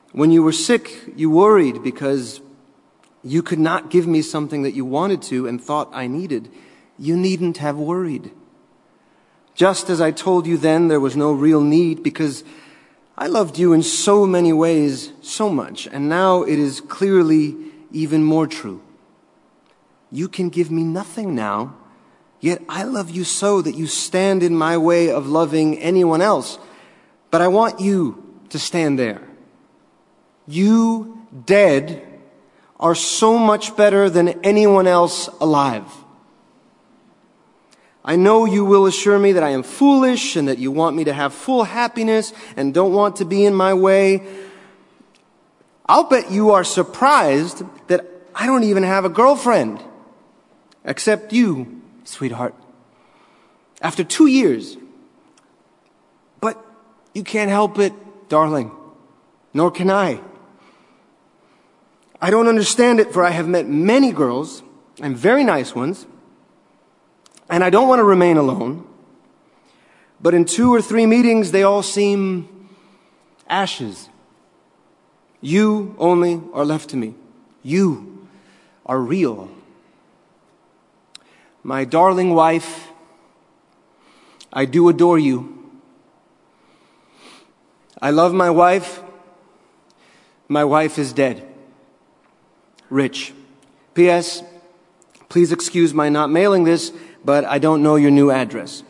When you were sick, you worried because you could not give me something that you wanted to and thought I needed. You needn't have worried. Just as I told you then there was no real need because I loved you in so many ways, so much, and now it is clearly even more true. You can give me nothing now, yet I love you so that you stand in my way of loving anyone else. But I want you to stand there. You, dead, are so much better than anyone else alive. I know you will assure me that I am foolish and that you want me to have full happiness and don't want to be in my way. I'll bet you are surprised that I don't even have a girlfriend. Except you, sweetheart. After 2 years. But you can't help it, darling. Nor can I. I don't understand it, for I have met many girls, and very nice ones, and I don't want to remain alone. But in 2 or 3 meetings, they all seem ashes. You only are left to me. You are real. My darling wife, I do adore you. I love my wife. My wife is dead. Rich. P.S. Please excuse my not mailing this, but I don't know your new address.